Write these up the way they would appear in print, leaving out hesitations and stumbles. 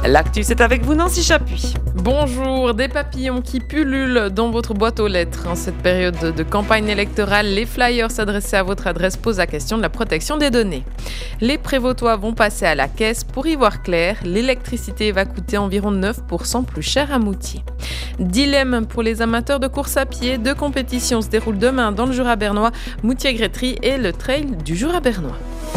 L'actu, c'est avec vous, Nancy Chapuis. Bonjour, des papillons qui pullulent dans votre boîte aux lettres. En cette période de campagne électorale, les flyers s'adressés à votre adresse posent la question de la protection des données. Les prévôtois vont passer à la caisse. Pour y voir clair, l'électricité va coûter environ 9% plus cher à Moutier. Dilemme pour les amateurs de course à pied. 2 compétitions se déroulent demain dans le Jura bernois, Moutier-Grétry et le trail du Jura bernois.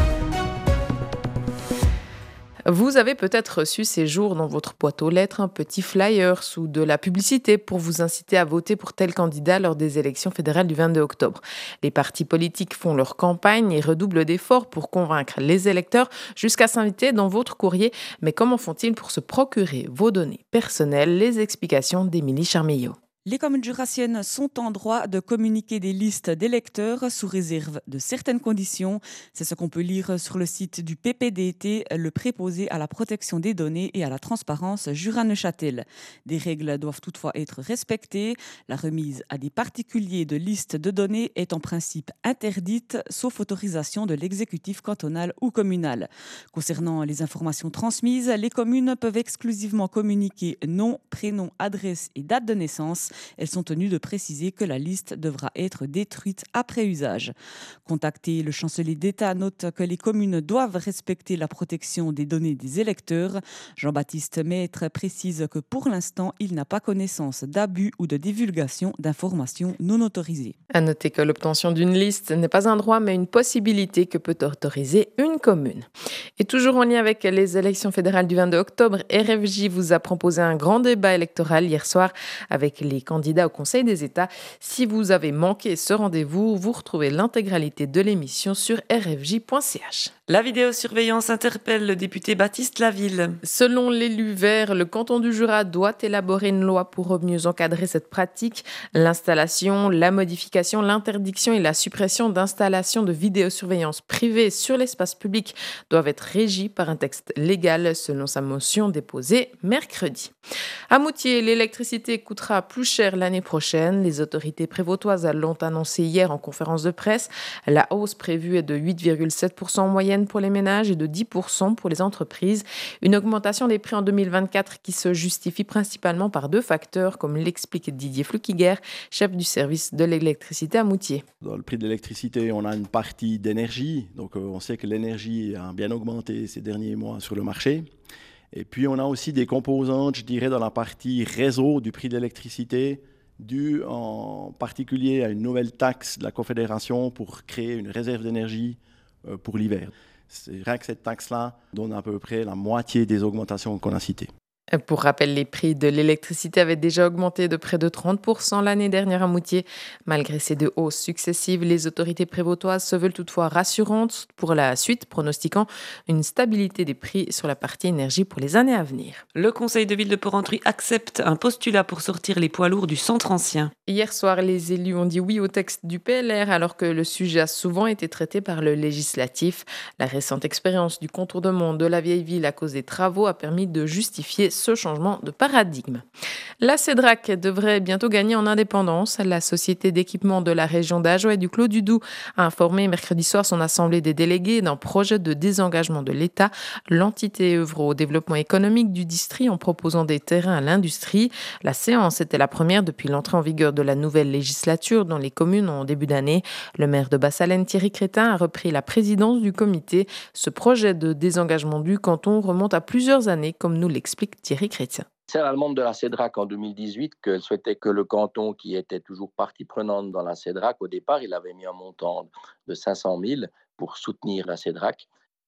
Vous avez peut-être reçu ces jours dans votre boîte aux lettres un petit flyer ou de la publicité pour vous inciter à voter pour tel candidat lors des élections fédérales du 22 octobre. Les partis politiques font leur campagne et redoublent d'efforts pour convaincre les électeurs jusqu'à s'inviter dans votre courrier. Mais comment font-ils pour se procurer vos données personnelles? Les explications d'Émilie Charmeillot. Les communes jurassiennes sont en droit de communiquer des listes d'électeurs sous réserve de certaines conditions. C'est ce qu'on peut lire sur le site du PPDT, le préposé à la protection des données et à la transparence Jura-Neuchâtel. Des règles doivent toutefois être respectées. La remise à des particuliers de listes de données est en principe interdite, sauf autorisation de l'exécutif cantonal ou communal. Concernant les informations transmises, les communes peuvent exclusivement communiquer nom, prénom, adresse et date de naissance. Elles sont tenues de préciser que la liste devra être détruite après usage. Contacté, le chancelier d'État note que les communes doivent respecter la protection des données des électeurs. Jean-Baptiste Maître précise que pour l'instant, il n'a pas connaissance d'abus ou de divulgation d'informations non autorisées. À noter que l'obtention d'une liste n'est pas un droit mais une possibilité que peut autoriser une commune. Et toujours en lien avec les élections fédérales du 22 octobre, RFJ vous a proposé un grand débat électoral hier soir avec les candidats au Conseil des États. Si vous avez manqué ce rendez-vous, vous retrouvez l'intégralité de l'émission sur rfj.ch. La vidéosurveillance interpelle le député Baptiste Laville. Selon l'élu vert, le canton du Jura doit élaborer une loi pour mieux encadrer cette pratique. L'installation, la modification, l'interdiction et la suppression d'installations de vidéosurveillance privée sur l'espace public doivent être régies par un texte légal, selon sa motion déposée mercredi. À Moutier, l'électricité coûtera plus cher l'année prochaine. Les autorités prévôtoises l'ont annoncé hier en conférence de presse. La hausse prévue est de 8,7% en moyenne pour les ménages et de 10% pour les entreprises. Une augmentation des prix en 2024 qui se justifie principalement par 2 facteurs, comme l'explique Didier Flukiger, chef du service de l'électricité à Moutier. Dans le prix de l'électricité, on a une partie d'énergie. Donc on sait que l'énergie a bien augmenté ces derniers mois sur le marché. Et puis, on a aussi des composantes, je dirais, dans la partie réseau du prix de l'électricité, due en particulier à une nouvelle taxe de la Confédération pour créer une réserve d'énergie pour l'hiver. C'est vrai que cette taxe-là donne à peu près la moitié des augmentations qu'on a citées. Pour rappel, les prix de l'électricité avaient déjà augmenté de près de 30% l'année dernière à Moutier. Malgré ces 2 hausses successives, les autorités prévôtoises se veulent toutefois rassurantes pour la suite, pronostiquant une stabilité des prix sur la partie énergie pour les années à venir. Le conseil de ville de Porrentruy accepte un postulat pour sortir les poids lourds du centre ancien. Hier soir, les élus ont dit oui au texte du PLR alors que le sujet a souvent été traité par le législatif. La récente expérience du contournement de la vieille ville à cause des travaux a permis de justifier ce changement de paradigme. La CEDRAC devrait bientôt gagner en indépendance. La société d'équipement de la région d'Ajoie et du Clos du Doubs a informé mercredi soir son assemblée des délégués d'un projet de désengagement de l'État. L'entité œuvre au développement économique du district en proposant des terrains à l'industrie. La séance était la première depuis l'entrée en vigueur de la nouvelle législature dans les communes en début d'année. Le maire de Bassalène, Thierry Crétin, a repris la présidence du comité. Ce projet de désengagement du canton remonte à plusieurs années, comme nous l'explique Thierry Crétin. C'est à la demande de la CEDRAC en 2018 qu'elle souhaitait que le canton, qui était toujours partie prenante dans la CEDRAC, au départ, il avait mis un montant de 500 000 pour soutenir la CEDRAC,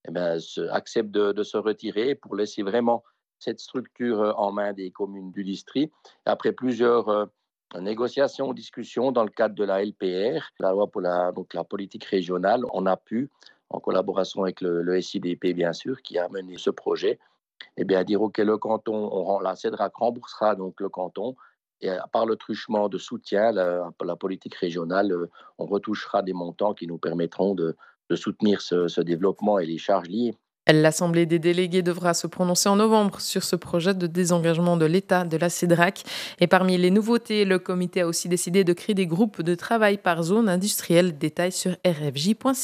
accepte de se retirer pour laisser vraiment cette structure en main des communes du district. Après plusieurs négociations, discussions dans le cadre de la LPR, la loi pour la politique régionale, on a pu, en collaboration avec le SIDP bien sûr, qui a mené ce projet, dire ok, le canton, la CEDRAC remboursera donc le canton et par le truchement de soutien, la politique régionale, on retouchera des montants qui nous permettront de soutenir ce développement et les charges liées. L'Assemblée des délégués devra se prononcer en novembre sur ce projet de désengagement de l'État de la CEDRAC. Et parmi les nouveautés, le comité a aussi décidé de créer des groupes de travail par zone industrielle. Détail sur rfj.ch.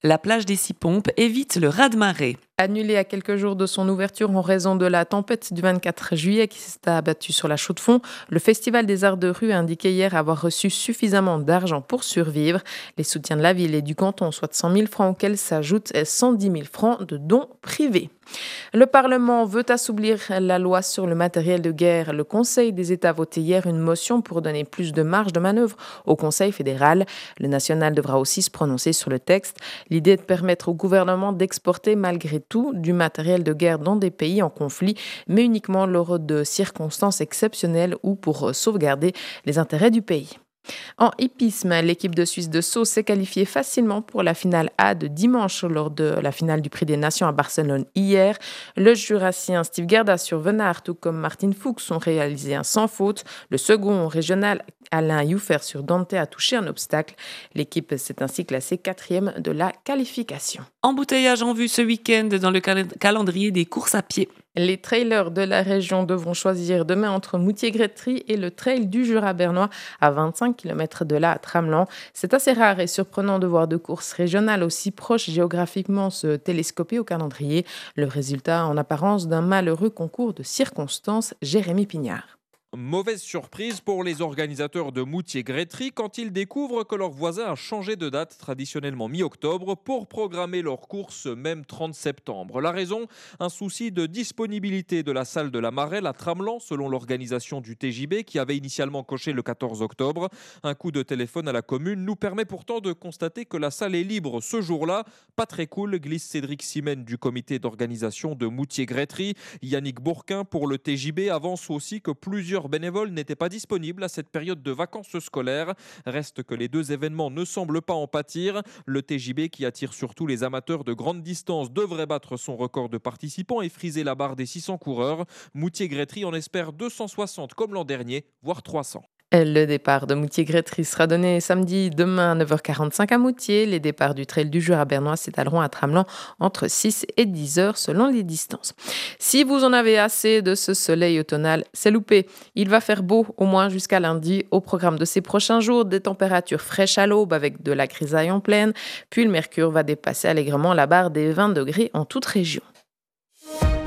La plage des Six Pompes évite le raz-de-marée. Annulée à quelques jours de son ouverture en raison de la tempête du 24 juillet qui s'est abattue sur la Chaux-de-Fonds, le Festival des Arts de rue a indiqué hier avoir reçu suffisamment d'argent pour survivre. Les soutiens de la ville et du canton, soit 100 000 francs, auxquels s'ajoutent 110 000 francs de dons privés. Le Parlement veut assouplir la loi sur le matériel de guerre. Le Conseil des États a voté hier une motion pour donner plus de marge de manœuvre au Conseil fédéral. Le national devra aussi se prononcer sur le texte. L'idée est de permettre au gouvernement d'exporter malgré tout du matériel de guerre dans des pays en conflit, mais uniquement lors de circonstances exceptionnelles ou pour sauvegarder les intérêts du pays. En hippisme, l'équipe de Suisse de saut s'est qualifiée facilement pour la finale A de dimanche lors de la finale du Prix des Nations à Barcelone hier. Le Jurassien Steve Gerda sur Venard, tout comme Martin Fuchs, ont réalisé un sans faute. Le second régional, Alain Youffer sur Dante, a touché un obstacle. L'équipe s'est ainsi classée 4e de la qualification. Embouteillage en vue ce week-end dans le calendrier des courses à pied. Les trailers de la région devront choisir demain entre Moutier-Grétry et le trail du Jura bernois à 25 km de là à Tramelan. C'est assez rare et surprenant de voir deux courses régionales aussi proches géographiquement se télescoper au calendrier. Le résultat en apparence d'un malheureux concours de circonstances. Jérémy Pignard. Mauvaise surprise pour les organisateurs de Moutier-Grétry quand ils découvrent que leur voisin a changé de date, traditionnellement mi-octobre, pour programmer leur course même 30 septembre. La raison, un souci de disponibilité de la salle de la Marelle à Tramelan, selon l'organisation du TJB qui avait initialement coché le 14 octobre. Un coup de téléphone à la commune nous permet pourtant de constater que la salle est libre ce jour-là. Pas très cool, glisse Cédric Simen du comité d'organisation de Moutier-Grétry. Yannick Bourquin pour le TJB avance aussi que plusieurs bénévoles n'étaient pas disponibles à cette période de vacances scolaires. Reste que les deux événements ne semblent pas en pâtir. Le TJB, qui attire surtout les amateurs de grande distance, devrait battre son record de participants et friser la barre des 600 coureurs. Moutier-Grétry en espère 260 comme l'an dernier, voire 300. Le départ de Moutier-Grétry sera donné samedi demain à 9h45 à Moutier. Les départs du trail du Jura bernois s'étaleront à Tramelan entre 6 et 10 heures selon les distances. Si vous en avez assez de ce soleil automnal, c'est loupé. Il va faire beau au moins jusqu'à lundi. Au programme de ces prochains jours, des températures fraîches à l'aube avec de la grisaille en pleine. Puis le mercure va dépasser allègrement la barre des 20 degrés en toute région.